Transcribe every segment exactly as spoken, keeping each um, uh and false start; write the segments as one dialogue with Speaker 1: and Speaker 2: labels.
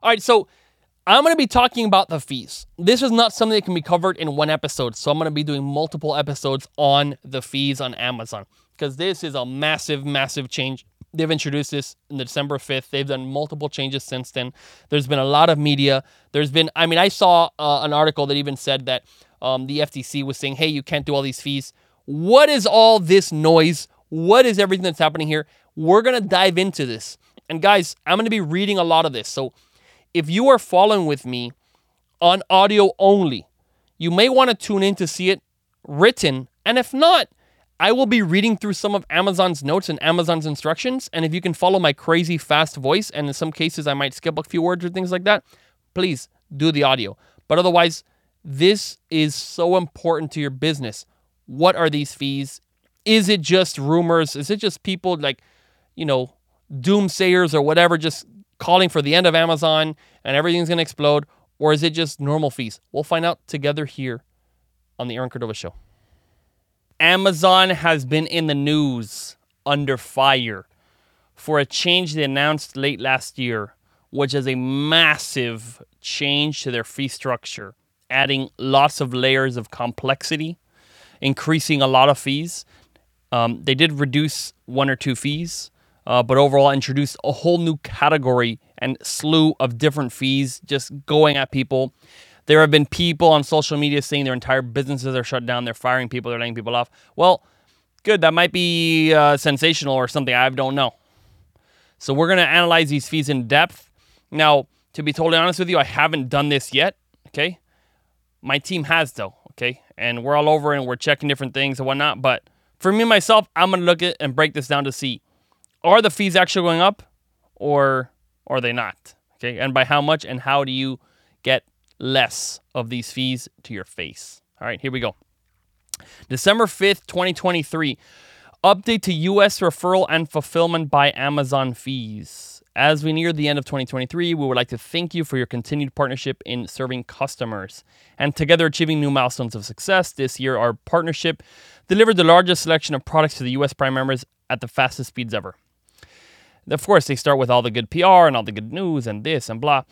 Speaker 1: All right, so I'm going to be talking about the fees. This is not something that can be covered in one episode, so I'm going to be doing multiple episodes on the fees on Amazon because this is a massive, massive change. They've introduced this on December fifth. They've done multiple changes since then. There's been a lot of media. There's been, I mean, I saw uh, an article that even said that um, the F T C was saying, hey, you can't do all these fees. What is all this noise? What is everything that's happening here? We're going to dive into this. And guys, I'm going to be reading a lot of this. So if you are following with me on audio only, you may want to tune in to see it written. And if not, I will be reading through some of Amazon's notes and Amazon's instructions. And if you can follow my crazy fast voice, and in some cases I might skip a few words or things like that, please do the audio. But otherwise, this is so important to your business. What are these fees? Is it just rumors? Is it just people like, you know, doomsayers or whatever, just calling for the end of Amazon and everything's going to explode? Or is it just normal fees? We'll find out together here on the Aaron Cordova Show. Amazon has been in the news under fire for a change they announced late last year, which is a massive change to their fee structure, adding lots of layers of complexity, increasing a lot of fees. Um, they did reduce one or two fees, uh, but overall introduced a whole new category and slew of different fees just going at people. There have been people on social media saying their entire businesses are shut down. They're firing people. They're laying people off. Well, good. That might be uh, sensational or something. I don't know. So we're going to analyze these fees in depth. Now, to be totally honest with you, I haven't done this yet. Okay. My team has though. Okay. And we're all over and we're checking different things and whatnot. But for me, myself, I'm going to look at and break this down to see, are the fees actually going up or are they not? Okay. And by how much, and how do you get less of these fees to your face? All right, here we go. December fifth, twenty twenty-three. Update to U S referral and fulfillment by Amazon fees. As we near the end of twenty twenty-three, we would like to thank you for your continued partnership in serving customers and together achieving new milestones of success. This year, our partnership delivered the largest selection of products to the U S Prime members at the fastest speeds ever. Of course, they start with all the good P R and all the good news and this and blah.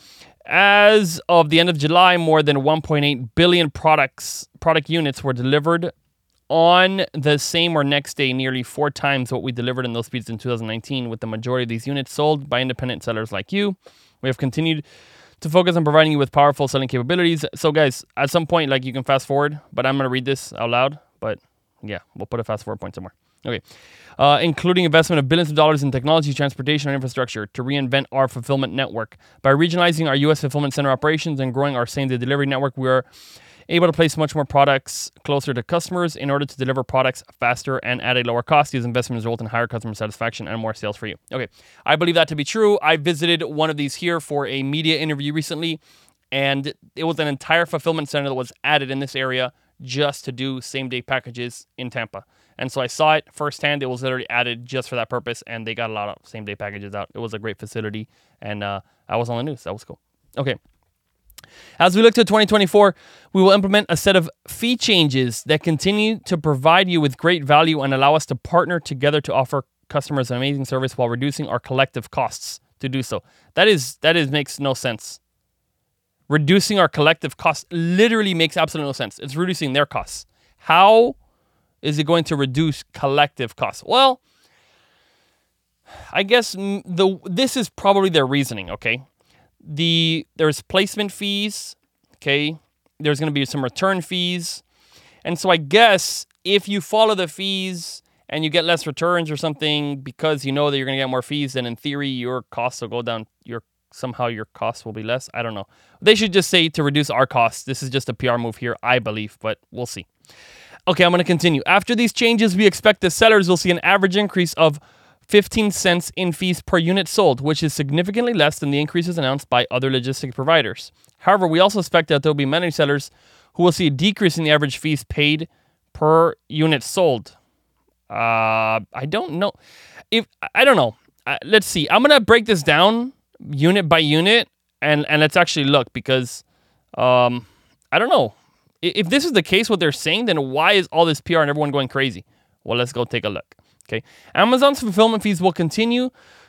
Speaker 1: As of the end of July, more than one point eight billion products, product units were delivered on the same or next day, nearly four times what we delivered in those speeds in two thousand nineteen, with the majority of these units sold by independent sellers like you. We have continued to focus on providing you with powerful selling capabilities. So guys, at some point, like you can fast forward, but I'm going to read this out loud. But yeah, we'll put a fast forward point somewhere. Okay. Uh, including investment of billions of dollars in technology, transportation, and infrastructure to reinvent our fulfillment network. By regionalizing our U S fulfillment center operations and growing our same-day delivery network, we are able to place much more products closer to customers in order to deliver products faster and at a lower cost. These investments result in higher customer satisfaction and more sales for you. Okay, I believe that to be true. I visited one of these here for a media interview recently, and it was an entire fulfillment center that was added in this area just to do same-day packages in Tampa. And so I saw it firsthand. It was literally added just for that purpose, and they got a lot of same-day packages out. It was a great facility, and uh, I was on the news. That was cool. Okay. As we look to twenty twenty-four, we will implement a set of fee changes that continue to provide you with great value and allow us to partner together to offer customers an amazing service while reducing our collective costs to do so. That is, that is makes no sense. Reducing our collective costs literally makes absolutely no sense. It's reducing their costs. How is it going to reduce collective costs? Well, I guess the this is probably their reasoning, okay? The there's placement fees, okay? There's going to be some return fees. And so I guess if you follow the fees and you get less returns or something because you know that you're going to get more fees, then in theory your costs will go down. Your somehow your costs will be less. I don't know. They should just say to reduce our costs. This is just a P R move here, I believe, but we'll see. Okay, I'm going to continue. After these changes, we expect the sellers will see an average increase of fifteen cents in fees per unit sold, which is significantly less than the increases announced by other logistic providers. However, we also expect that there will be many sellers who will see a decrease in the average fees paid per unit sold. Uh, I don't know. If I don't know. Uh, let's see. I'm going to break this down unit by unit, and, and let's actually look because um, I don't know. If this is the case, what they're saying, then why is all this P R and everyone going crazy? Well, let's go take a look. Okay. Amazon's fulfillment fees will continue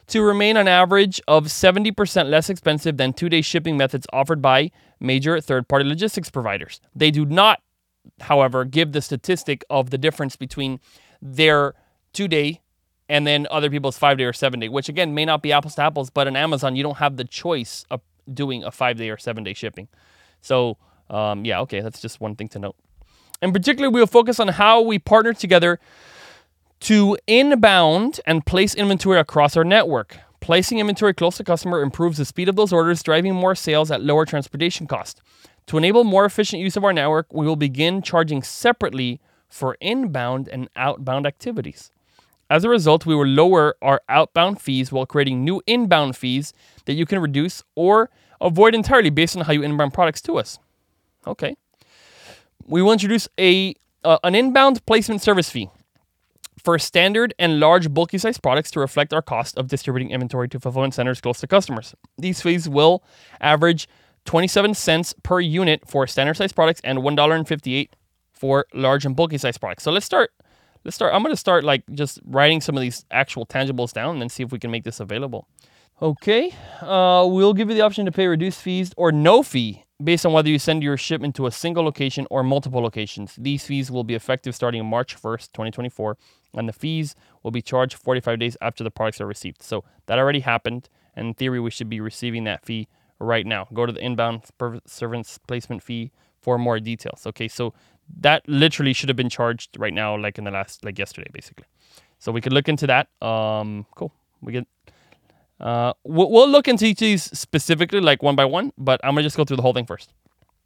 Speaker 1: to remain on average of seventy percent less expensive than two-day shipping methods offered by major third-party logistics providers. They do not, however, give the statistic of the difference between their two-day and then other people's five-day or seven-day, which again may not be apples to apples, but on Amazon, you don't have the choice of doing a five-day or seven-day shipping. So, um, yeah, okay, that's just one thing to note. In particular, we will focus on how we partner together to inbound and place inventory across our network. Placing inventory close to customer improves the speed of those orders, driving more sales at lower transportation cost. To enable more efficient use of our network, we will begin charging separately for inbound and outbound activities. As a result, we will lower our outbound fees while creating new inbound fees that you can reduce or avoid entirely based on how you inbound products to us. Okay. We will introduce a uh, an inbound placement service fee for standard and large bulky size products to reflect our cost of distributing inventory to fulfillment centers close to customers. These fees will average twenty-seven cents per unit for standard size products and one dollar and fifty-eight cents for large and bulky size products. So let's start. Let's start. I'm going to start like just writing some of these actual tangibles down and then see if we can make this available. Okay. Uh, we'll give you the option to pay reduced fees or no fee based on whether you send your shipment to a single location or multiple locations. These fees will be effective starting March first, twenty twenty-four, and the fees will be charged forty-five days after the products are received. So that already happened, and in theory, we should be receiving that fee right now. Go to the inbound servants placement fee for more details. Okay, so that literally should have been charged right now, like in the last, like yesterday, basically. So we could look into that. Um, cool. We get. Uh, we'll, we'll look into each of these specifically, like one by one, but I'm going to just go through the whole thing first.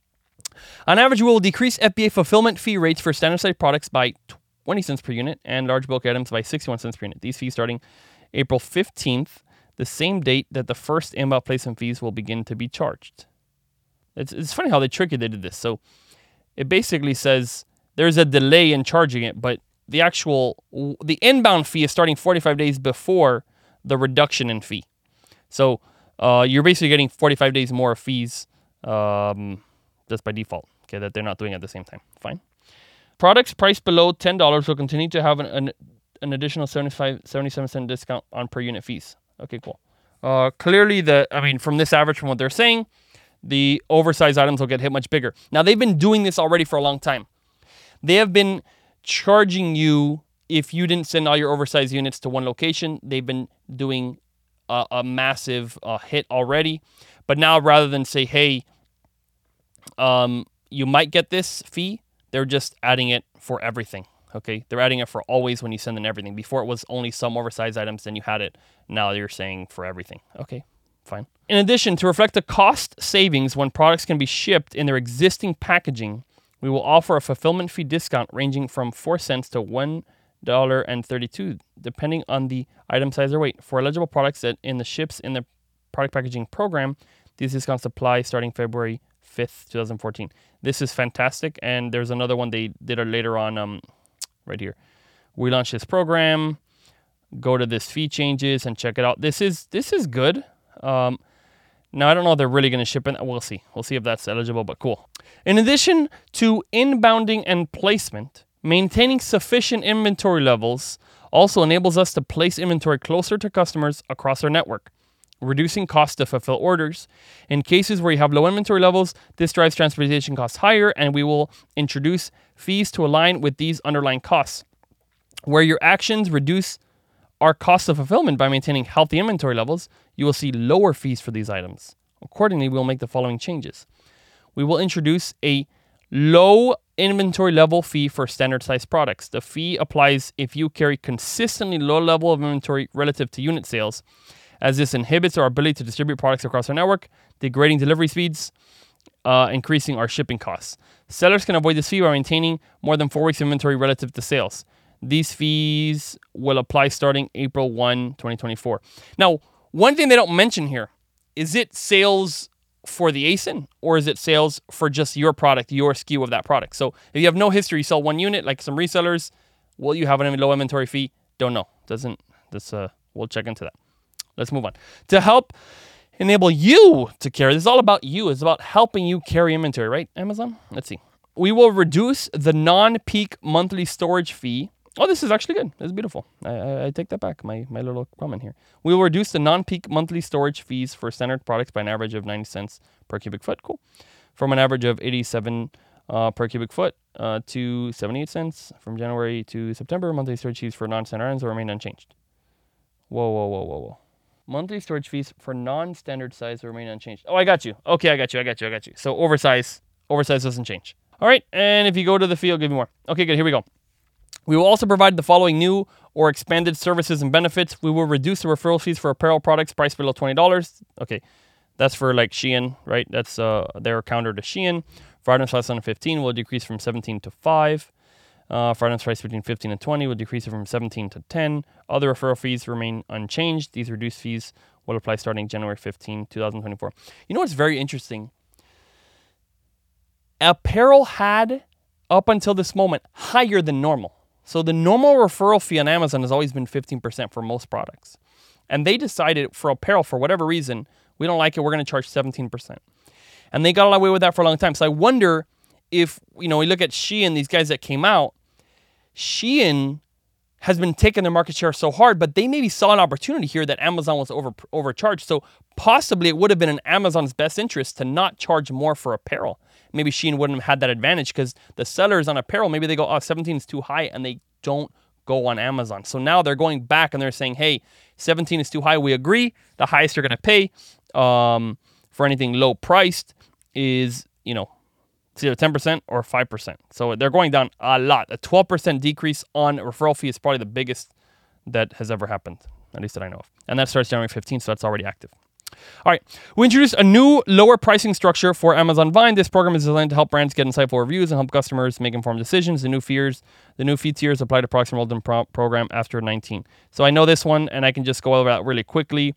Speaker 1: On average, we will decrease F B A fulfillment fee rates for standard size products by twenty cents per unit and large bulk items by sixty-one cents per unit. These fees starting April fifteenth, the same date that the first inbound placement fees will begin to be charged. It's, it's funny how they tricky they did this. So it basically says there's a delay in charging it, but the actual, the inbound fee is starting forty-five days before the reduction in fee. So uh, you're basically getting forty-five days more fees um, just by default, okay, that they're not doing at the same time. Fine. Products priced below ten dollars will continue to have an, an, an additional seventy-five, seventy-seven cent discount on per unit fees. Okay, cool. Uh, clearly, the I mean, from this average, from what they're saying, the oversized items will get hit much bigger. Now, they've been doing this already for a long time. They have been charging you if you didn't send all your oversized units to one location. They've been doing a, a massive uh, hit already. But now, rather than say, hey, um, you might get this fee, they're just adding it for everything. Okay, they're adding it for always when you send in everything. Before it was only some oversized items, then you had it. Now you're saying for everything. Okay, fine. In addition, to reflect the cost savings when products can be shipped in their existing packaging, we will offer a fulfillment fee discount ranging from four cents to one dollar and thirty-two cents, depending on the item size or weight. For eligible products that in the ships in the product packaging program, these discounts apply starting February fifth, twenty fourteen. This is fantastic, and there's another one they did later on, um, right here. We launched this program. Go to this fee changes and check it out. This is this is good. Um, now I don't know if they're really going to ship it. We'll see. We'll see if that's eligible, but cool. In addition to inbounding and placement, maintaining sufficient inventory levels also enables us to place inventory closer to customers across our network, reducing costs to fulfill orders. In cases where you have low inventory levels, this drives transportation costs higher, and we will introduce fees to align with these underlying costs. Where your actions reduce our cost of fulfillment by maintaining healthy inventory levels, you will see lower fees for these items. Accordingly, we will make the following changes. We will introduce a low inventory level fee for standard size products. The fee applies if you carry consistently low level of inventory relative to unit sales, as this inhibits our ability to distribute products across our network, degrading delivery speeds, uh, increasing our shipping costs. Sellers can avoid this fee by maintaining more than four weeks inventory relative to sales. These fees will apply starting April first, twenty twenty-four. Now, one thing they don't mention here, is it sales for the A S I N, or is it sales for just your product, your S K U of that product? So if you have no history, you sell one unit, like some resellers, will you have a low inventory fee? Don't know. Doesn't, this, uh, we'll check into that. Let's move on. To help enable you to carry, this is all about you. It's about helping you carry inventory, right, Amazon? Let's see. We will reduce the non-peak monthly storage fee Oh, this is actually good. This is beautiful. I, I, I take that back, my, my little comment here. We will reduce the non-peak monthly storage fees for standard products by an average of ninety cents per cubic foot. Cool. From an average of eighty-seven uh, per cubic foot uh, to seventy-eight cents. From January to September, monthly storage fees for non-standard items will remain unchanged. Whoa, whoa, whoa, whoa, whoa. Monthly storage fees for non-standard size will remain unchanged. Oh, I got you. Okay, I got you, I got you, I got you. So oversize, oversize doesn't change. All right, and if you go to the fee, I'll give you more. Okay, good, here we go. We will also provide the following new or expanded services and benefits. We will reduce the referral fees for apparel products priced below twenty dollars. Okay, that's for like Shein, right? That's uh, their counter to Shein. For items less than fifteen, will decrease from seventeen to five. Uh, for items priced between fifteen and twenty, will decrease it from seventeen to ten. Other referral fees remain unchanged. These reduced fees will apply starting January fifteenth, twenty twenty-four. You know what's very interesting? Apparel had, up until this moment, higher than normal. So the normal referral fee on Amazon has always been fifteen percent for most products. And they decided for apparel, for whatever reason, we don't like it, we're going to charge seventeen percent. And they got away with that for a long time. So I wonder if, you know, we look at Shein, these guys that came out, Shein has been taking their market share so hard, but they maybe saw an opportunity here that Amazon was over overcharged. So possibly it would have been in Amazon's best interest to not charge more for apparel. Maybe Shein wouldn't have had that advantage because the sellers on apparel, maybe they go, oh, seventeen is too high, and they don't go on Amazon. So now they're going back and they're saying, hey, seventeen is too high. We agree. The highest you're going to pay um, for anything low priced is, you know, it's either ten percent or five percent. So they're going down a lot. A twelve percent decrease on referral fee is probably the biggest that has ever happened, at least that I know of. And that starts January fifteenth, so that's already active. All right, we introduced a new lower pricing structure for Amazon Vine. This program is designed to help brands get insightful reviews and help customers make informed decisions. The new fears, the new fee tiers apply to products enrolled in pro- program after nineteen. So I know this one, and I can just go over that really quickly.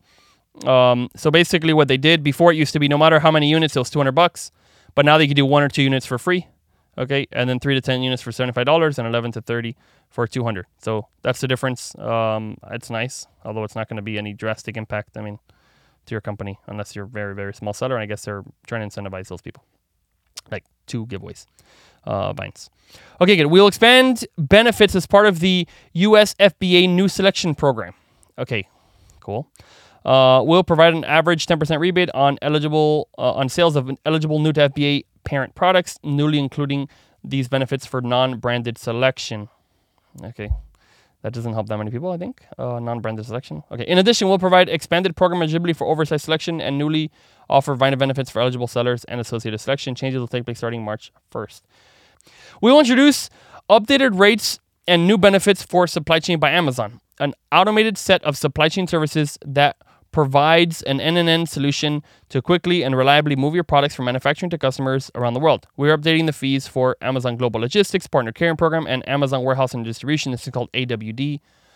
Speaker 1: Um, so basically, what they did before, it used to be no matter how many units, it was two hundred bucks, but now they can do one or two units for free. Okay, and then three to ten units for seventy-five dollars and eleven to thirty for two hundred. So that's the difference. Um, it's nice, although it's not going to be any drastic impact. I mean, to your company, unless you're a very, very small seller. And I guess they're trying to incentivize those people. Like two giveaways, uh, Vines. Okay, good. We'll expand benefits as part of the U S F B A new selection program. Okay, cool. Uh, we'll provide an average ten percent rebate on eligible uh, on sales of eligible new to F B A parent products, newly including these benefits for non-branded selection. Okay. That doesn't help that many people, I think. Uh, non-branded selection. Okay. In addition, we'll provide expanded program eligibility for oversized selection and newly offer Vine benefits for eligible sellers and associated selection. Changes will take place starting March first. We will introduce updated rates and new benefits for Supply Chain by Amazon, an automated set of supply chain services that provides an end-to-end solution to quickly and reliably move your products from manufacturing to customers around the world. We're updating the fees for Amazon Global Logistics, Partner Carrying Program, and Amazon Warehouse and Distribution. This is called A W D.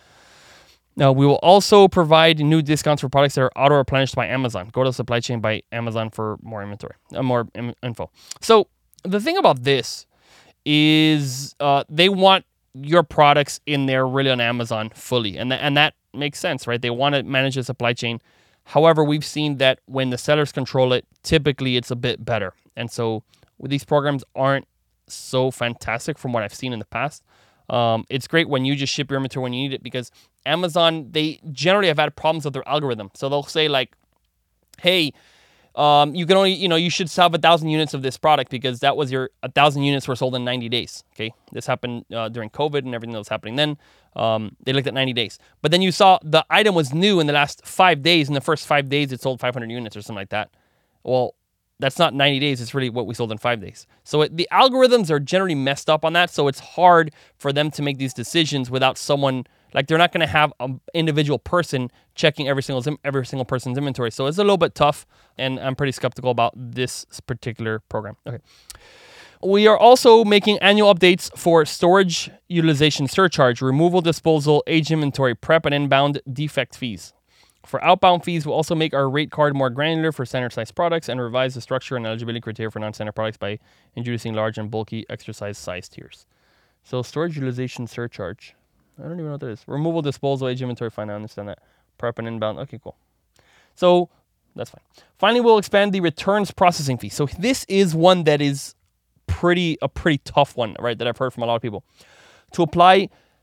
Speaker 1: Now, we will also provide new discounts for products that are auto-replenished by Amazon. Go to Supply Chain by Amazon for more inventory, uh, more im- info. So the thing about this is uh, they want your products in there really on Amazon fully, and th- and that makes sense, right? They want to manage the supply chain. However, we've seen that when the sellers control it, typically it's a bit better. And so these programs aren't so fantastic from what I've seen in the past. Um, it's great when you just ship your inventory when you need it, because Amazon, they generally have had problems with their algorithm. So they'll say like, hey, um, you can only, you know, you should sell a thousand units of this product because that was your, a thousand units were sold in ninety days. Okay. This happened uh, during COVID and everything that was happening then. Um, they looked at ninety days, but then you saw the item was new in the last five days. In the first five days, it sold five hundred units or something like that. Well, that's not ninety days. It's really what we sold in five days. So it, the algorithms are generally messed up on that. So it's hard for them to make these decisions without someone, like they're not going to have an individual person checking every single every single person's inventory. So it's a little bit tough, and I'm pretty skeptical about this particular program. Okay. We are also making annual updates for storage utilization surcharge, removal, disposal, age inventory, prep, and inbound defect fees. For outbound fees, we'll also make our rate card more granular for standard-sized products and revise the structure and eligibility criteria for non-standard products by introducing large and bulky extra-sized size tiers. So storage utilization surcharge. I don't even know what that is. Removal, disposal, age inventory, fine, I understand that. Prep and inbound, okay, cool. So that's fine. Finally, we'll expand the returns processing fee. So this is one that is pretty a pretty tough one, right, that I've heard from a lot of people. To apply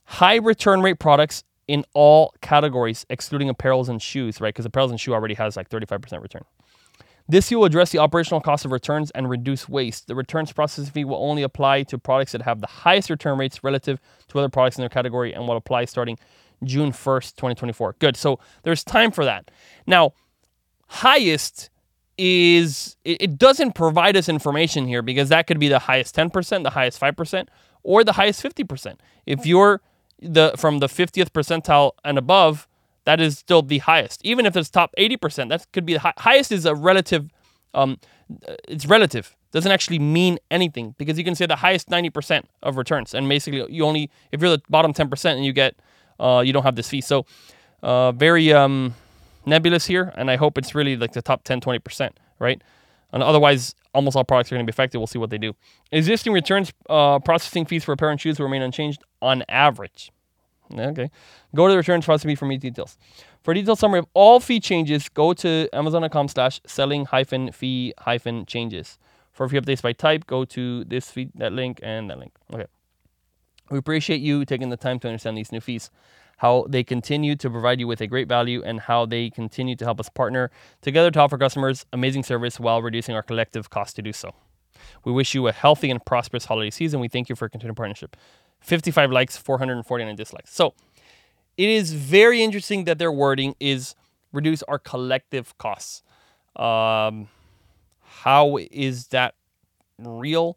Speaker 1: high return rate products in all categories, excluding apparels and shoes, right? Because apparels and shoe already has like thirty-five percent return. This fee will address the operational cost of returns and reduce waste. The returns processing fee will only apply to products that have the highest return rates relative to other products in their category and will apply starting June first, twenty twenty-four. Good. So there's time for that. Now, highest is, it, it doesn't provide us information here because that could be the highest ten percent, the highest five percent, or the highest fifty percent. If you're the from the fiftieth percentile and above, that is still the highest. Even if it's top eighty percent, that could be the high, highest is a relative, um, it's relative. Doesn't actually mean anything because you can say the highest ninety percent of returns. And basically you only, if you're the bottom ten percent and you get, uh, you don't have this fee. So uh, very um, nebulous here. And I hope it's really like the top ten, twenty percent, right? And otherwise, almost all products are going to be affected. We'll see what they do. Existing returns uh, processing fees for apparel and shoes will remain unchanged on average. Okay. Go to the returns processing fee for more details. For a detailed summary of all fee changes, go to amazon.com slash selling hyphen fee hyphen changes. For fee updates by type, go to this feed, that link, and that link. Okay. We appreciate you taking the time to understand these new fees, how they continue to provide you with a great value, and how they continue to help us partner together to offer customers amazing service while reducing our collective cost to do so. We wish you a healthy and prosperous holiday season. We thank you for your continued partnership. fifty-five likes, four hundred forty-nine dislikes. So it is very interesting that their wording is reduce our collective costs. Um, how is that real?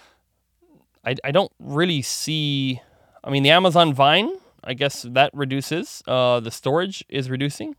Speaker 1: I, I don't really see. I mean, the Amazon Vine, I guess that reduces. Uh, the storage is reducing.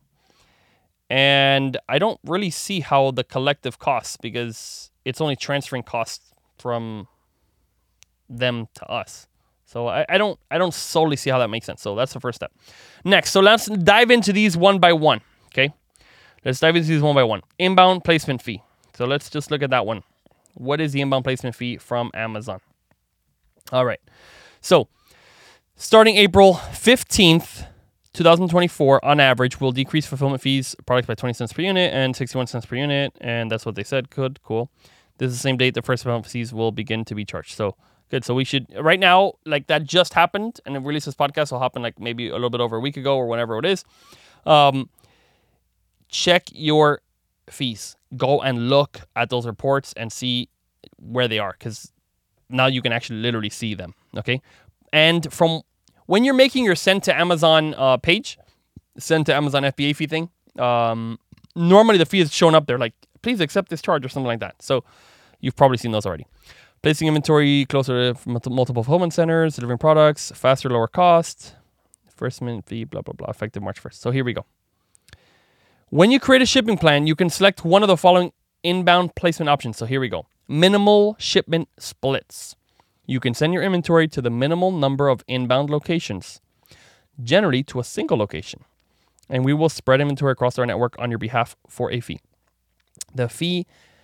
Speaker 1: And I don't really see how the collective costs, because it's only transferring costs from them to us. So I, I don't I don't solely see how that makes sense. So that's the first step. Next, so let's dive into these one by one. Okay, let's dive into these one by one. Inbound placement fee. So let's just look at that one. What is the inbound placement fee from Amazon? All right. So starting April fifteenth, twenty twenty-four, on average, we'll decrease fulfillment fees products by twenty cents per unit and sixty-one cents per unit. And that's what they said. Good, cool. This is the same date the first fulfillment fees will begin to be charged. So good. So we should, right now, like that just happened, and the release this podcast will happen like maybe a little bit over a week ago or whenever it is. Um, check your fees. Go and look at those reports and see where they are, because now you can actually literally see them. Okay. And from when you're making your send to Amazon uh, page, send to Amazon F B A fee thing, um, normally the fee is shown up there like, please accept this charge or something like that. So you've probably seen those already. Placing inventory closer to multiple fulfillment centers, delivering products, faster, lower cost, first minute fee, blah, blah, blah, effective March first. So here we go. When you create a shipping plan, you can select one of the following inbound placement options. So here we go. Minimal shipment splits. You can send your inventory to the minimal number of inbound locations, generally to a single location, and we will spread inventory across our network on your behalf for a fee. The fee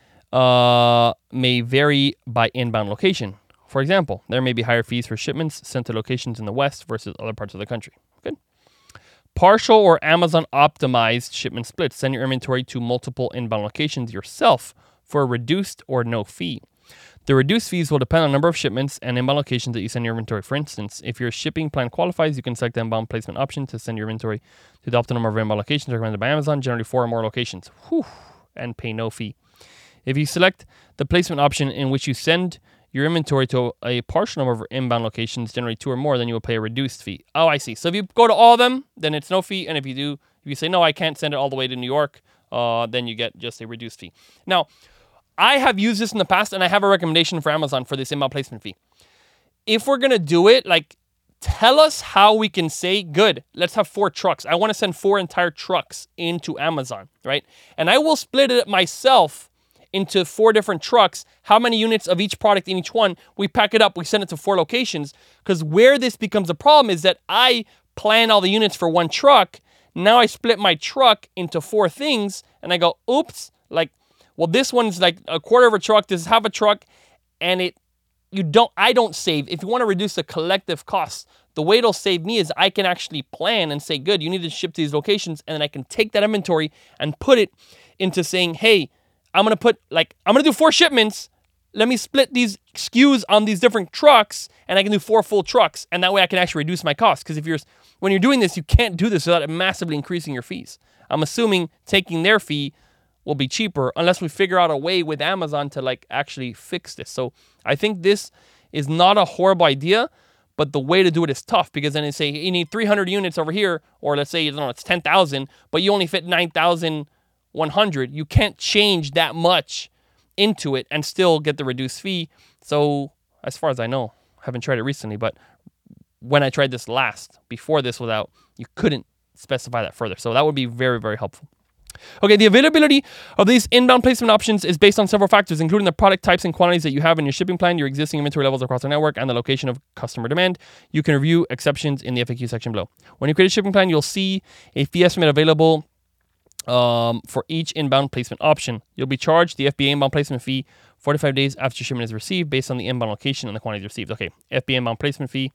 Speaker 1: uh, may vary by inbound location. For example, there may be higher fees for shipments sent to locations in the West versus other parts of the country. Good. Partial or Amazon optimized shipment splits. Send your inventory to multiple inbound locations yourself for a reduced or no fee. The reduced fees will depend on the number of shipments and inbound locations that you send your inventory. For instance, if your shipping plan qualifies, you can select the inbound placement option to send your inventory to the optimal number of inbound locations recommended by Amazon, generally four or more locations, Whew, and pay no fee. If you select the placement option in which you send your inventory to a partial number of inbound locations, generally two or more, then you will pay a reduced fee. Oh, I see. So if you go to all of them, then it's no fee. And if you do, if you say, no, I can't send it all the way to New York, uh, then you get just a reduced fee. Now, I have used this in the past, and I have a recommendation for Amazon for this inbound placement fee. If we're going to do it, like, tell us how we can say, good, let's have four trucks. I want to send four entire trucks into Amazon, right? And I will split it myself into four different trucks. How many units of each product in each one? We pack it up, we send it to four locations. Because where this becomes a problem is that I plan all the units for one truck. Now I split my truck into four things, and I go, oops, like, well, this one's like a quarter of a truck, this is half a truck, and it, you don't, I don't save. If you want to reduce the collective costs, the way it'll save me is I can actually plan and say, good, you need to ship to these locations, and then I can take that inventory and put it into saying, hey, I'm going to put, like, I'm going to do four shipments, let me split these S K Us on these different trucks, and I can do four full trucks, and that way I can actually reduce my costs. Because if you're when you're doing this, you can't do this without it massively increasing your fees. I'm assuming taking their fee will be cheaper unless we figure out a way with Amazon to like actually fix this. So I think this is not a horrible idea, but the way to do it is tough, because then they say you need three hundred units over here, or let's say, you know, it's ten thousand, but you only fit nine thousand one hundred. You can't change that much into it and still get the reduced fee. So as far as I know, I haven't tried it recently, but when I tried this last, before this was out, you couldn't specify that further. So that would be very, very helpful. Okay, the availability of these inbound placement options is based on several factors, including the product types and quantities that you have in your shipping plan, your existing inventory levels across the network, and the location of customer demand. You can review exceptions in the F A Q section below. When you create a shipping plan, you'll see a fee estimate available um, for each inbound placement option. You'll be charged the F B A inbound placement fee forty-five days after your shipment is received based on the inbound location and the quantities received. Okay, F B A inbound placement fee.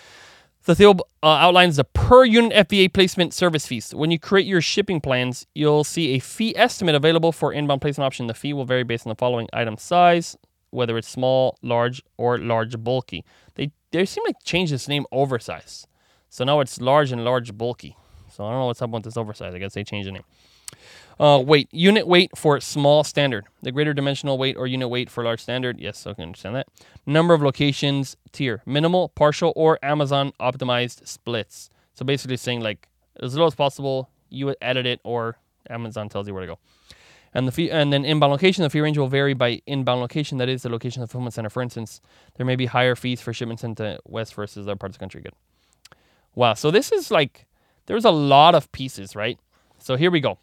Speaker 1: The table uh, outlines the per unit F B A placement service fees. When you create your shipping plans, you'll see a fee estimate available for inbound placement option. The fee will vary based on the following item size, whether it's small, large, or large bulky. They they seem like change this name oversize. So now it's large and large bulky. So I don't know what's up with this oversize. I guess they changed the name. Uh, weight. Unit weight for small standard. The greater dimensional weight or unit weight for large standard. Yes, I can understand that. Number of locations tier. Minimal, partial, or Amazon optimized splits. So basically saying like as low as possible, you edit it, or Amazon tells you where to go. And the fee, and then inbound location, the fee range will vary by inbound location. That is the location of the fulfillment center. For instance, there may be higher fees for shipments into West versus other parts of the country. Good. Wow. So this is like, there's a lot of pieces, right? So here we go.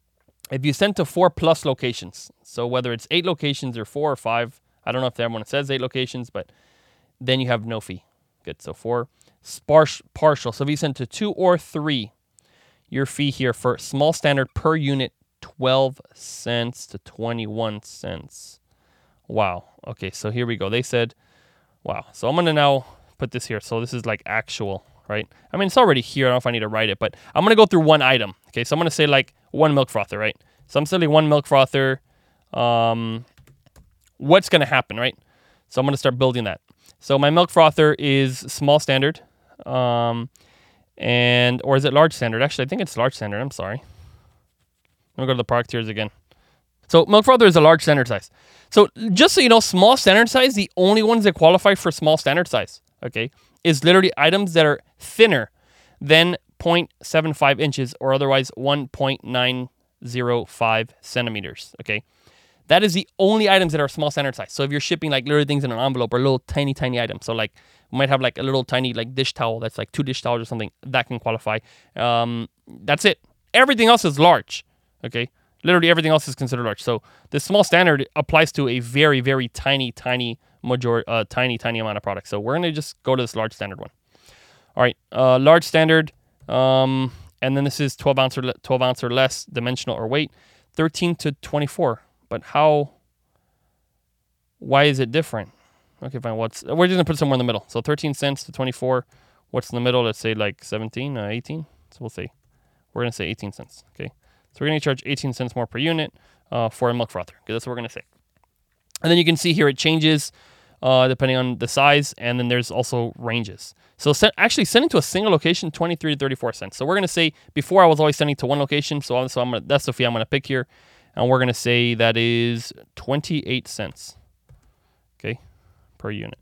Speaker 1: If you send to four plus locations, so whether it's eight locations or four or five, I don't know if everyone says eight locations, but then you have no fee. Good. So four. Sparse, partial. So if you send to two or three, your fee here for small standard per unit, twelve cents to twenty-one cents. Wow. Okay, so here we go. They said, wow. So I'm going to now put this here. So this is like actual, right? I mean, it's already here. I don't know if I need to write it, but I'm going to go through one item. Okay, so I'm going to say like one milk frother, right? So I'm selling one milk frother. Um, what's going to happen, right? So I'm going to start building that. So my milk frother is small standard. Um, and, or is it large standard? Actually, I think it's large standard. I'm sorry. I'm going to go to the product tiers again. So milk frother is a large standard size. So just so you know, small standard size, the only ones that qualify for small standard size, okay, is literally items that are thinner than zero point seven five inches or otherwise one point nine zero five centimeters, okay? That is the only items that are small standard size. So if you're shipping like literally things in an envelope or little tiny, tiny items, so like you might have like a little tiny like dish towel that's like two dish towels or something, that can qualify. Um, that's it. Everything else is large, okay? Literally everything else is considered large. So the small standard applies to a very, very tiny, tiny major, uh, tiny, tiny amount of products. So we're gonna just go to this large standard one. All right, uh, large standard, um, and then this is twelve ounce or le- twelve ounce or less dimensional or weight, thirteen to twenty-four. But how? Why is it different? Okay, fine. What's we're just gonna put somewhere in the middle. So thirteen cents to twenty-four. What's in the middle? Let's say like seventeen, uh, eighteen. So we'll say we're gonna say eighteen cents. Okay. So we're going to charge eighteen cents more per unit uh, for a milk frother. Okay, that's what we're going to say. And then you can see here it changes uh, depending on the size, and then there's also ranges. So set, actually sending to a single location, twenty-three to thirty-four cents. So we're going to say, before I was always sending to one location, so, so I'm gonna, that's the fee I'm going to pick here. And we're going to say that is twenty-eight cents, okay, per unit.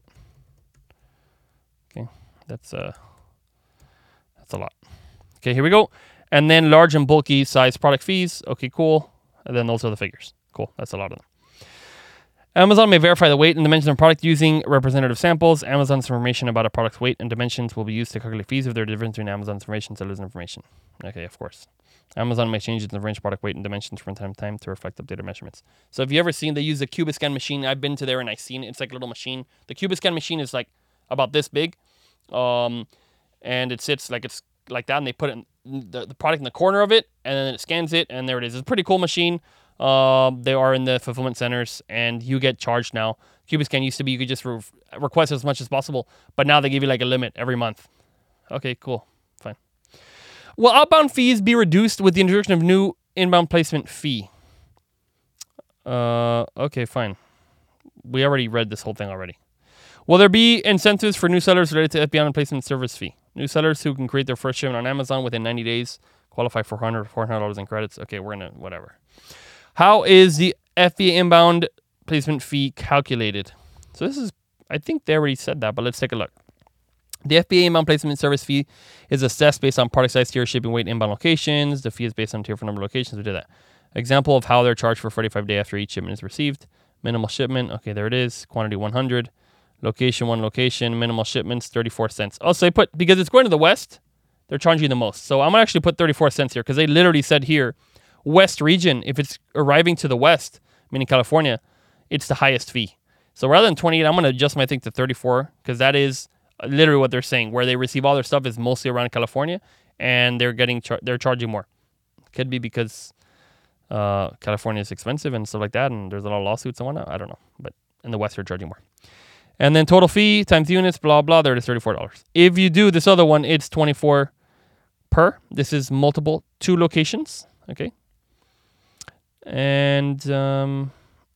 Speaker 1: Okay, that's, uh, that's a lot. Okay, here we go. And then large and bulky size product fees. Okay, cool. And then those are the figures. Cool. That's a lot of them. Amazon may verify the weight and dimensions of a product using representative samples. Amazon's information about a product's weight and dimensions will be used to calculate fees if there are differences between Amazon's information and seller's information. Okay, of course. Amazon may change its range product weight and dimensions from time to time to reflect updated measurements. So if you ever seen, they use the Cubiscan machine. I've been to there and I've seen it. It's like a little machine. The Cubiscan machine is like about this big. Um, and it sits like it's like that, and they put it in the, the product in the corner of it, and then it scans it, and there it is. It's a pretty cool machine. Um, they are in the fulfillment centers, and you get charged now. Cubiscan used to be you could just re- request as much as possible, but now they give you like a limit every month. Okay, cool, fine. Will outbound fees be reduced with the introduction of new inbound placement fee? Uh, okay, fine. We already read this whole thing already. Will there be incentives for new sellers related to F B A and placement service fee? New sellers who can create their first shipment on Amazon within ninety days qualify for one hundred dollars, four hundred dollars in credits. Okay, we're going to, whatever. How is the F B A inbound placement fee calculated? So this is, I think they already said that, but let's take a look. The F B A inbound placement service fee is assessed based on product size, tier, shipping weight, inbound locations. The fee is based on tier for number of locations. We did that. Example of how they're charged for forty-five days after each shipment is received. Minimal shipment. Okay, there it is. Quantity one hundred. Location, one location. Minimal shipments, thirty-four cents. Oh, so they put, because it's going to the west, they're charging you the most. So I'm going to actually put thirty-four cents here because they literally said here, west region, if it's arriving to the west, meaning California, it's the highest fee. So rather than twenty-eight, I'm going to adjust my thing to thirty-four because that is literally what they're saying. Where they receive all their stuff is mostly around California, and they're getting char- they're charging more. Could be because uh, California is expensive and stuff like that, and there's a lot of lawsuits and whatnot. I don't know, but in the west, they're charging more. And then total fee times units, blah blah. There it is, thirty-four dollars. If you do this other one, it's twenty-four per. This is multiple, two locations. Okay, and um.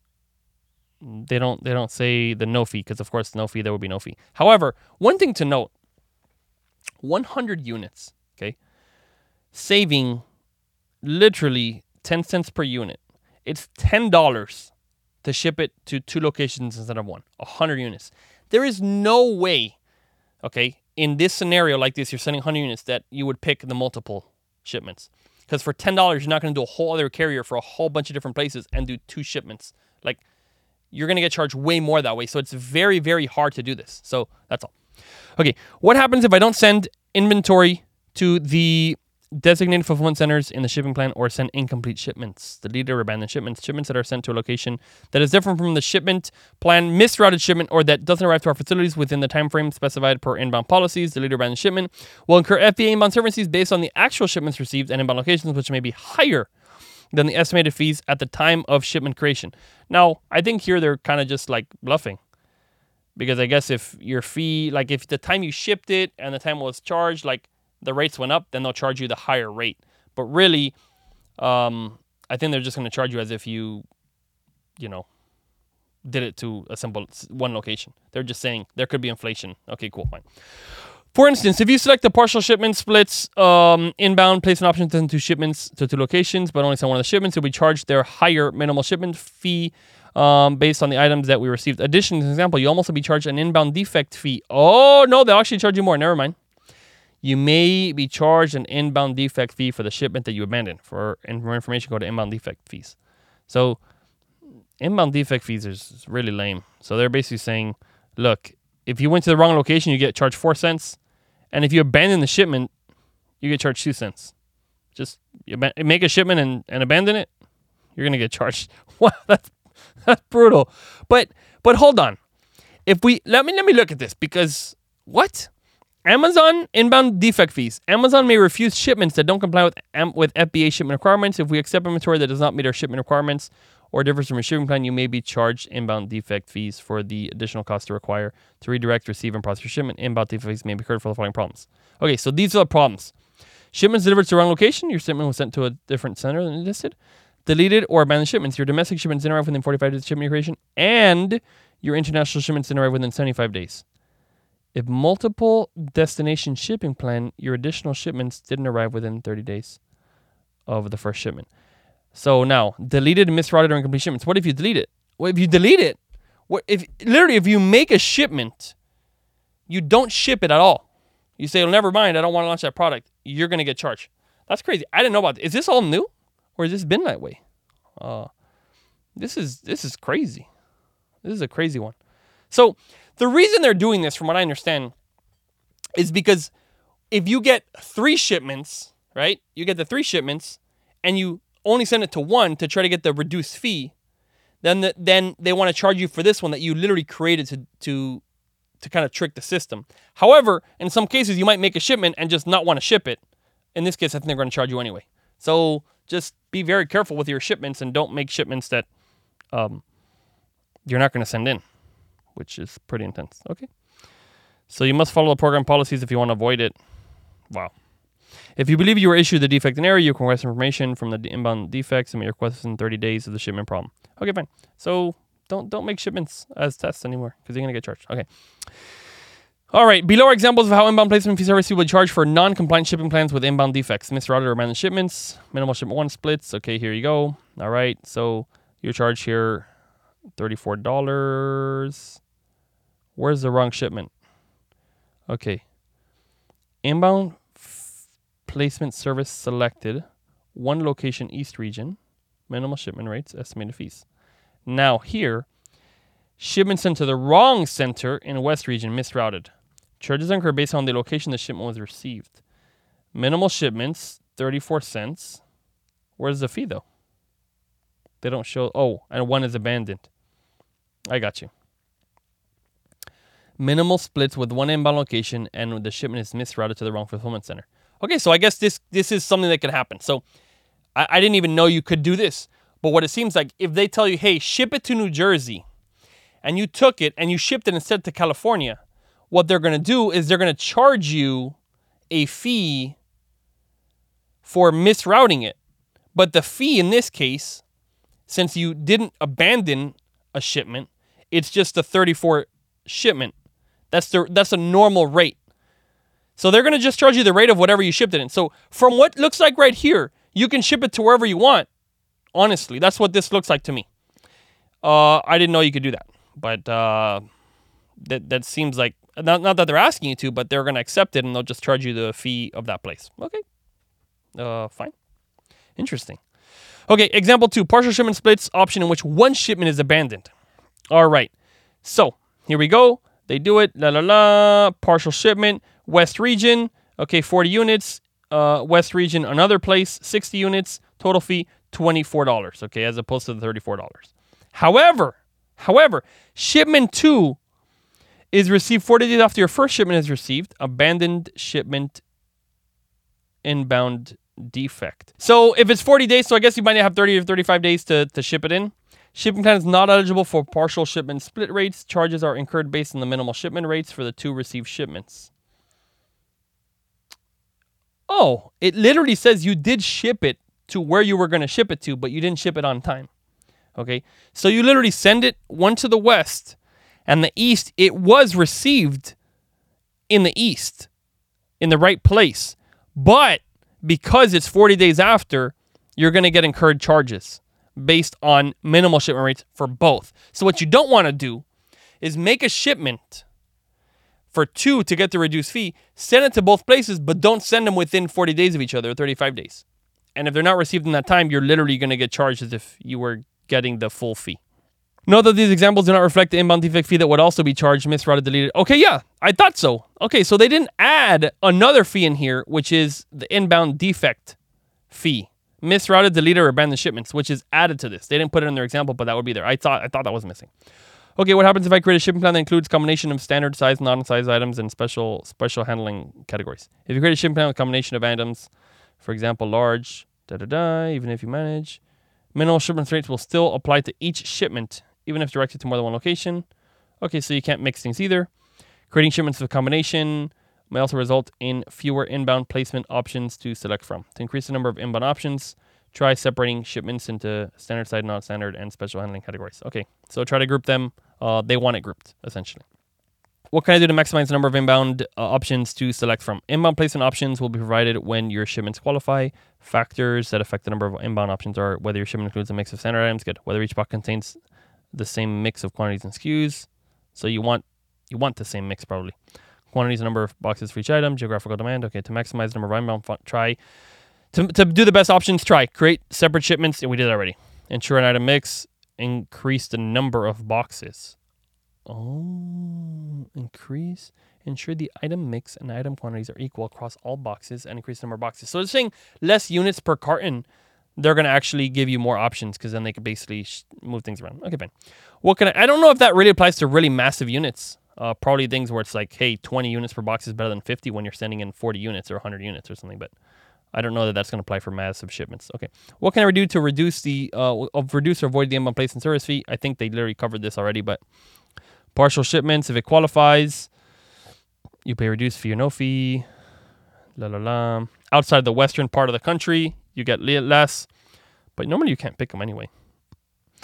Speaker 1: They don't they don't say the no fee because, of course, no fee, there will be no fee. However, one thing to note, one hundred units, okay, saving literally ten cents per unit. It's ten dollars to ship it to two locations instead of one, one hundred units. There is no way, okay, in this scenario like this, you're sending one hundred units that you would pick the multiple shipments. Because for ten dollars, you're not going to do a whole other carrier for a whole bunch of different places and do two shipments. Like, you're going to get charged way more that way. So it's very, very hard to do this. So that's all. Okay, what happens if I don't send inventory to the designated fulfillment centers in the shipping plan or send incomplete shipments, deleted or abandoned shipments, shipments that are sent to a location that is different from the shipment plan, misrouted shipment, or that doesn't arrive to our facilities within the time frame specified per inbound policies, deleted or abandoned shipment will incur F B A inbound service fees based on the actual shipments received and inbound locations, which may be higher than the estimated fees at the time of shipment creation. Now, I think here they're kind of just like bluffing. Because I guess if your fee, like if the time you shipped it and the time it was charged, like the rates went up, then they'll charge you the higher rate. But really, um, I think they're just going to charge you as if you, you know, did it to a simple one location. They're just saying there could be inflation. Okay, cool, fine. For instance, if you select the partial shipment splits, um, inbound placement option to two shipments to two locations, but only send one of the shipments, you'll be charged their higher minimal shipment fee um, based on the items that we received. Addition, for example, you'll also be charged an inbound defect fee. Oh, no, they'll actually charge you more. Never mind. You may be charged an inbound defect fee for the shipment that you abandoned. For more information, go to inbound defect fees. So, inbound defect fees is really lame. So, they're basically saying, look, if you went to the wrong location, you get charged four cents. And if you abandon the shipment, you get charged two cents. Just you ab- make a shipment and, and abandon it, you're going to get charged. Wow, that's, that's brutal. But but hold on. If we let me let me look at this because what? Amazon inbound defect fees. Amazon may refuse shipments that don't comply with with F B A shipment requirements. If we accept inventory that does not meet our shipment requirements or differs from your shipping plan, you may be charged inbound defect fees for the additional cost to require to redirect, receive, and process your shipment. Inbound defect fees may be incurred for the following problems. Okay, so these are the problems. Shipments delivered to the wrong location. Your shipment was sent to a different center than listed. Deleted or abandoned shipments. Your domestic shipments didn't arrive within forty-five days of shipment creation, and your international shipments didn't arrive within seventy-five days. If multiple destination shipping plan, your additional shipments didn't arrive within thirty days of the first shipment. So now, deleted, misrouted, or incomplete shipments. What if you delete it? Well, if you delete it, what if literally if you make a shipment, you don't ship it at all. You say, well, never mind, I don't want to launch that product. You're going to get charged. That's crazy. I didn't know about this. Is this all new? Or has this been that way? Uh, this is this is crazy. This is a crazy one. So the reason they're doing this, from what I understand, is because if you get three shipments, right? You get the three shipments, and you only send it to one to try to get the reduced fee, then the, then they want to charge you for this one that you literally created to to to kind of trick the system. However, in some cases, you might make a shipment and just not want to ship it. In this case, I think they're going to charge you anyway. So just be very careful with your shipments and don't make shipments that um, you're not going to send in, which is pretty intense. Okay. So you must follow the program policies if you want to avoid it. Wow. If you believe you were issued the defect in error, you can request information from the inbound defects and may request in thirty days of the shipment problem. Okay, fine. So don't don't make shipments as tests anymore because you're gonna get charged. Okay. All right. Below are examples of how inbound placement fee service fee will charge for non-compliant shipping plans with inbound defects, misrouted or abandoned shipments, minimal shipment one splits. Okay, here you go. All right. So your charge here, thirty-four dollars. Where's the wrong shipment? Okay. Inbound f- placement service selected. One location, East region. Minimal shipment rates, estimated fees. Now here, shipment sent to the wrong center in West region, misrouted. Charges incurred based on the location the shipment was received. Minimal shipments, thirty-four cents. Where's the fee though? They don't show. Oh, and one is abandoned. I got you. Minimal splits with one inbound location and the shipment is misrouted to the wrong fulfillment center. Okay, so I guess this this is something that could happen. So I, I didn't even know you could do this. But what it seems like, if they tell you, hey, ship it to New Jersey, and you took it and you shipped it instead to California, what they're going to do is they're going to charge you a fee for misrouting it. But the fee in this case, since you didn't abandon a shipment, it's just a thirty-four shipment. That's the that's a normal rate. So they're going to just charge you the rate of whatever you shipped it in. So from what looks like right here, you can ship it to wherever you want. Honestly, that's what this looks like to me. Uh, I didn't know you could do that. But uh, that that seems like, not, not that they're asking you to, but they're going to accept it and they'll just charge you the fee of that place. Okay. Uh, fine. Interesting. Okay, example two, partial shipment splits option in which one shipment is abandoned. All right. So here we go. They do it. La la la. Partial shipment. West region. Okay, forty units. Uh, West region, another place, sixty units. Total fee, twenty-four dollars. Okay, as opposed to the thirty-four dollars. However, however, shipment two is received forty days after your first shipment is received. Abandoned shipment inbound defect. So if it's forty days, so I guess you might have thirty or thirty-five days to, to ship it in. Shipping plan is not eligible for partial shipment split rates. Charges are incurred based on the minimal shipment rates for the two received shipments. Oh, it literally says you did ship it to where you were going to ship it to, but you didn't ship it on time. Okay, so you literally send it one to the west, and the east, it was received in the east, in the right place. But because it's forty days after, you're going to get incurred charges based on minimal shipment rates for both. So what you don't want to do is make a shipment for two to get the reduced fee, send it to both places, but don't send them within forty days of each other, or thirty-five days. And if they're not received in that time, you're literally going to get charged as if you were getting the full fee. Note that these examples do not reflect the inbound defect fee that would also be charged, misrouted, deleted. Okay, yeah, I thought so. Okay, so they didn't add another fee in here, which is the inbound defect fee. Misrouted, deleted, or abandoned shipments, which is added to this. They didn't put it in their example, but that would be there. I thought I thought that was missing. Okay, what happens if I create a shipping plan that includes combination of standard size, non-size items, and special special handling categories? If you create a shipping plan with a combination of items, for example, large, da-da-da, even if you manage, minimal shipment rates will still apply to each shipment, even if directed to more than one location. Okay, so you can't mix things either. Creating shipments with a combination may also result in fewer inbound placement options to select from. To increase the number of inbound options, try separating shipments into standard side, non-standard, and special handling categories. Okay, so try to group them. Uh, they want it grouped, essentially. What can I do to maximize the number of inbound uh, options to select from? Inbound placement options will be provided when your shipments qualify. Factors that affect the number of inbound options are whether your shipment includes a mix of standard items, good. Whether each box contains the same mix of quantities and S K Us. So you want you want the same mix probably. Quantities and number of boxes for each item. Geographical demand. Okay, to maximize the number of inbound, try to to do the best options. Try create separate shipments. And we did that already. Ensure an item mix. Increase the number of boxes. Oh, increase. Ensure the item mix and item quantities are equal across all boxes and increase the number of boxes. So it's saying less units per carton. They're going to actually give you more options because then they can basically sh- move things around. Okay, fine. What can I, I don't know if that really applies to really massive units. Uh, probably things where it's like, hey, twenty units per box is better than fifty when you're sending in forty units or one hundred units or something. But I don't know that that's going to apply for massive shipments. Okay. What can I do to reduce the, uh, of reduce or avoid the inbound placement service fee? I think they literally covered this already, but partial shipments, if it qualifies, you pay reduced fee or no fee. La la la. Outside the western part of the country, you get less, but normally you can't pick them anyway.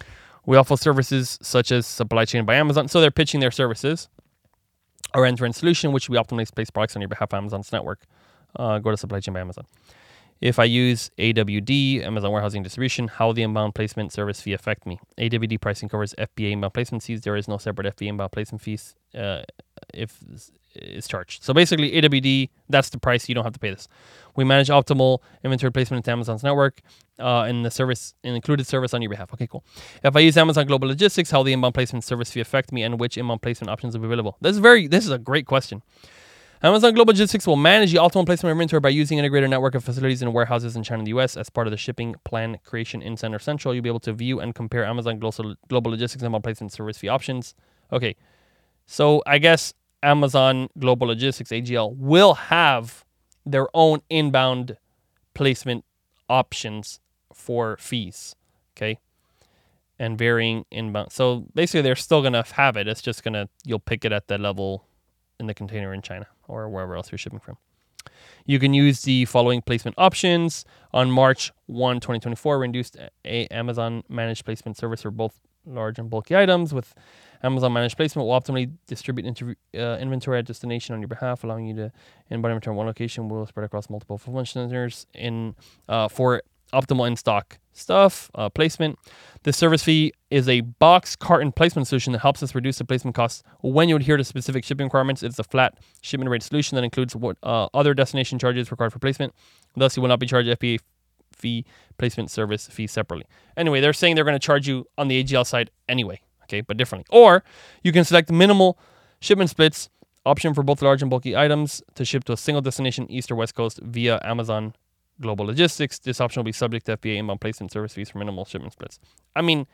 Speaker 1: We offer services such as supply chain by Amazon. So they're pitching their services. Our end-to-end solution, which we optimally place products on your behalf of Amazon's network. Uh, go to supply chain by Amazon. If I use A W D, Amazon Warehousing Distribution, how the inbound placement service fee affect me? A W D pricing covers F B A inbound placement fees. There is no separate F B A inbound placement fees uh, if is charged. So basically, A W D, that's the price. You don't have to pay this. We manage optimal inventory placement into Amazon's network uh, and the service, an included service on your behalf. Okay, cool. If I use Amazon Global Logistics, how the inbound placement service fee affect me and which inbound placement options will be available? This is very. This is a great question. Amazon Global Logistics will manage the optimal placement of inventory by using an integrated network of facilities and warehouses in China and the U S. As part of the shipping plan creation in Center Central, you'll be able to view and compare Amazon Global Logistics inbound placement service fee options. Okay, so I guess Amazon Global Logistics, A G L, will have their own inbound placement options for fees, okay, and varying inbound. So basically, they're still going to have it. It's just going to, you'll pick it at that level in the container in China or wherever else you're shipping from. You can use the following placement options. On March first, twenty twenty-four, we introduced a Amazon Managed Placement Service for both large and bulky items. With Amazon Managed Placement, will optimally distribute inter- uh, inventory at destination on your behalf, allowing you to inbound inventory in one location. Will spread across multiple fulfillment centers in uh, for optimal in-stock stuff, uh, placement. The service fee is a box carton placement solution that helps us reduce the placement costs when you adhere to specific shipping requirements. It's a flat shipment rate solution that includes what uh, other destination charges required for placement. Thus, you will not be charged F B A fee, placement service fee separately. Anyway, they're saying they're going to charge you on the A G L side anyway, okay, but differently. Or you can select minimal shipment splits option for both large and bulky items to ship to a single destination, East or West Coast, via Amazon Global Logistics. This option will be subject to F B A inbound placement service fees for minimal shipment splits. I mean,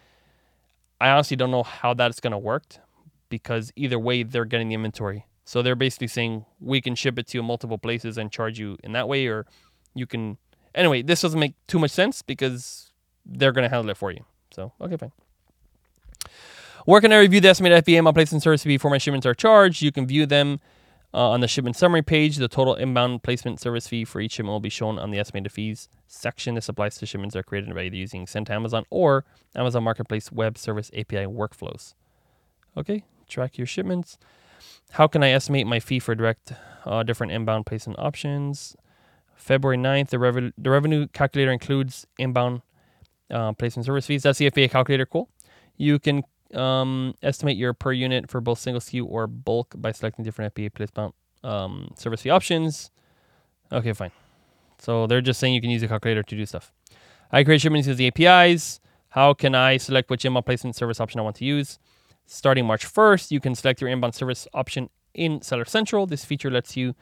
Speaker 1: I honestly don't know how that's going to work because either way, they're getting the inventory. So they're basically saying we can ship it to you multiple places and charge you in that way, or you can... Anyway, this doesn't make too much sense because they're going to handle it for you. So, okay, fine. Where can I review the estimated F B A inbound placement service fee before my shipments are charged? You can view them Uh, on the shipment summary page. The total inbound placement service fee for each shipment will be shown on the estimated fees section. This applies to shipments that are created by either using Send to Amazon or Amazon Marketplace Web Service A P I workflows. Okay, track your shipments. How can I estimate my fee for direct uh, different inbound placement options? February ninth, the, rev- the revenue calculator includes inbound uh, placement service fees. That's the F B A calculator. Cool. You can Um, estimate your per unit for both single S K U or bulk by selecting different F B A placement um, service fee options. Okay, fine. So they're just saying you can use the calculator to do stuff. I create shipments using the A P Is. How can I select which inbound placement service option I want to use? Starting March first, you can select your inbound service option in Seller Central. This feature lets you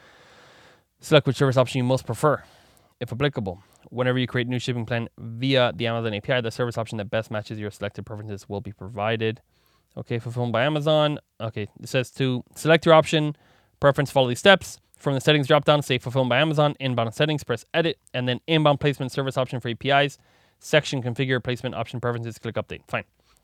Speaker 1: select which service option you most prefer, if applicable. Whenever you create a new shipping plan via the Amazon A P I, the service option that best matches your selected preferences will be provided. Okay, fulfilled by Amazon. Okay, it says to select your option, preference, follow these steps. From the settings dropdown, say fulfilled by Amazon, inbound settings, press edit, and then inbound placement service option for A P Is. Section configure placement option preferences, click update. Fine.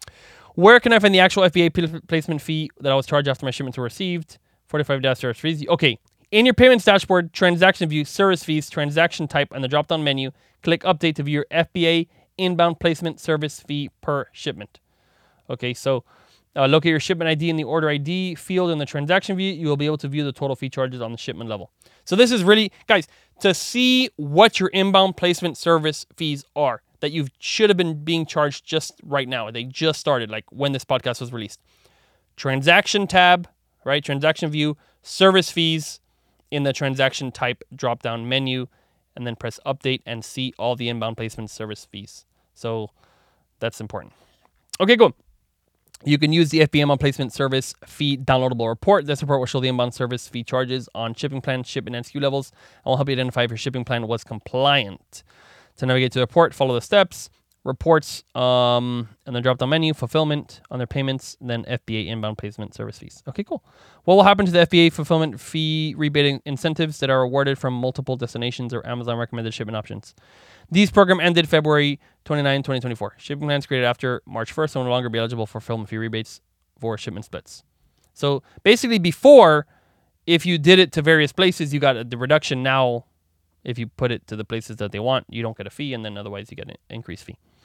Speaker 1: Where can I find the actual F B A pl- placement fee that I was charged after my shipments were received? forty-five dash service fees. Okay. In your payments dashboard, transaction view, service fees, transaction type, and the drop-down menu, click update to view your F B A inbound placement service fee per shipment. Okay, so uh, locate your shipment I D in the order I D field in the transaction view. You will be able to view the total fee charges on the shipment level. So this is really, guys, to see what your inbound placement service fees are that you should have been being charged just right now. They just started, like when this podcast was released. Transaction tab, right? Transaction view, service fees, in the transaction type drop-down menu, and then press update and see all the inbound placement service fees. So that's important. Okay, cool. You can use the F B A inbound placement service fee downloadable report. This report will show the inbound service fee charges on shipping plan, shipment, and S K U levels, and will help you identify if your shipping plan was compliant. To navigate to the report, follow the steps. Reports, um, and the drop-down menu, fulfillment, on their payments, and then F B A inbound placement service fees. Okay, cool. What will happen to the F B A fulfillment fee rebating incentives that are awarded from multiple destinations or Amazon recommended shipment options? These program ended February twenty-ninth, twenty twenty-four. Shipping plans created after March first will no longer be eligible for fulfillment fee rebates for shipment splits. So basically before, if you did it to various places, you got the reduction. Now, if you put it to the places that they want, you don't get a fee, and then otherwise you get an increased fee.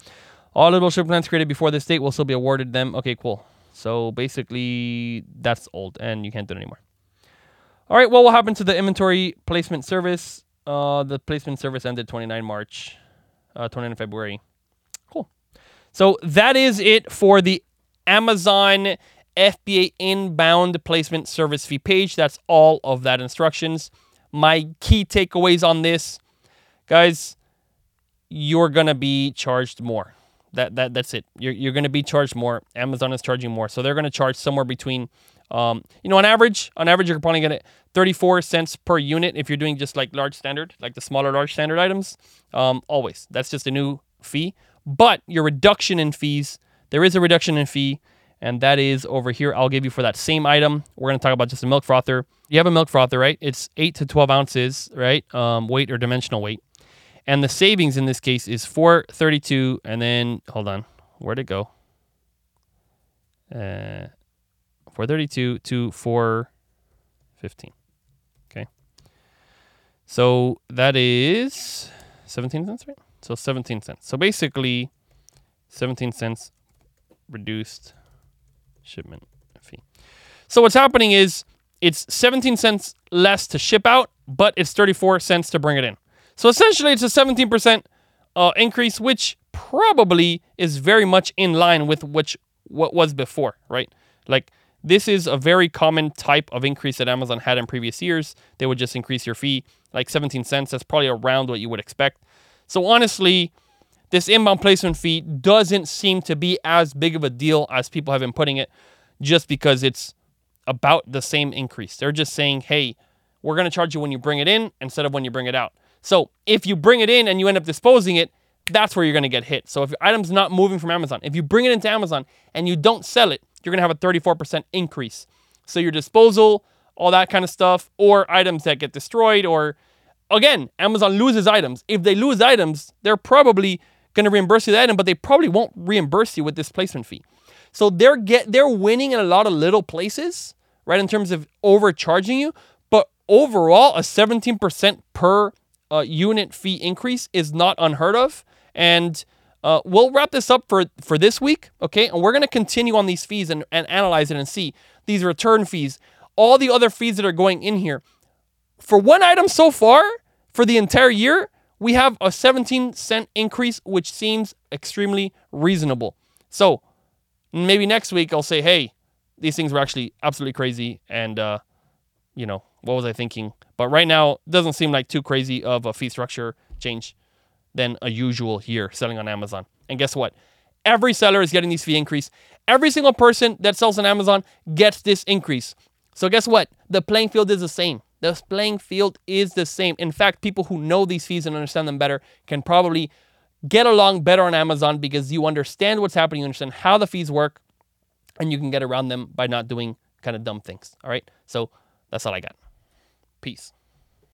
Speaker 1: All eligible ship plans created before this date will still be awarded them. Okay, cool. So basically, that's old, and you can't do it anymore. All right, well, what happened to the inventory placement service? Uh, the placement service ended twenty-ninth March, uh, twenty-ninth February. Cool. So that is it for the Amazon F B A inbound placement service fee page. That's all of that instructions. My key takeaways on this, guys, you're going to be charged more. That that That's it. You're, you're going to be charged more. Amazon is charging more. So they're going to charge somewhere between, um, you know, on average, on average, you're probably going to get thirty-four cents per unit if you're doing just like large standard, like the smaller large standard items. Um, always. That's just a new fee. But your reduction in fees, there is a reduction in fee, and that is over here. I'll give you for that same item. We're going to talk about just a milk frother. You have a milk frother, right? It's eight to twelve ounces, right? Um, weight or dimensional weight. And the savings in this case is four thirty-two, and then, hold on, where'd it go? Uh, four thirty-two to four fifteen, okay? So that is seventeen cents, right? So seventeen cents. So basically, seventeen cents reduced shipment fee. So what's happening is it's seventeen cents less to ship out, but it's thirty-four cents to bring it in. So essentially, it's a seventeen percent uh, increase, which probably is very much in line with which what was before, right? Like, this is a very common type of increase that Amazon had in previous years. They would just increase your fee like seventeen cents. That's probably around what you would expect. So honestly, this inbound placement fee doesn't seem to be as big of a deal as people have been putting it, just because it's about the same increase. They're just saying, hey, we're going to charge you when you bring it in instead of when you bring it out. So if you bring it in and you end up disposing it, that's where you're going to get hit. So if your item's not moving from Amazon, if you bring it into Amazon and you don't sell it, you're going to have a thirty-four percent increase. So your disposal, all that kind of stuff, or items that get destroyed, or again, Amazon loses items. If they lose items, they're probably going to reimburse you the item, but they probably won't reimburse you with this placement fee. So they're get they're winning in a lot of little places, right, in terms of overcharging you. But overall, a seventeen percent per uh, unit fee increase is not unheard of. And uh, we'll wrap this up for, for this week, okay? And we're going to continue on these fees and, and analyze it and see these return fees, all the other fees that are going in here. For one item so far, for the entire year, we have a seventeen cent increase, which seems extremely reasonable. So maybe next week I'll say, hey, these things were actually absolutely crazy. And, uh, you know, what was I thinking? But right now, it doesn't seem like too crazy of a fee structure change than a usual here selling on Amazon. And guess what? Every seller is getting these fee increase. Every single person that sells on Amazon gets this increase. So guess what? The playing field is the same. The playing field is the same. In fact, people who know these fees and understand them better can probably get along better on Amazon because you understand what's happening, you understand how the fees work, and you can get around them by not doing kind of dumb things. All right? So that's all I got. Peace.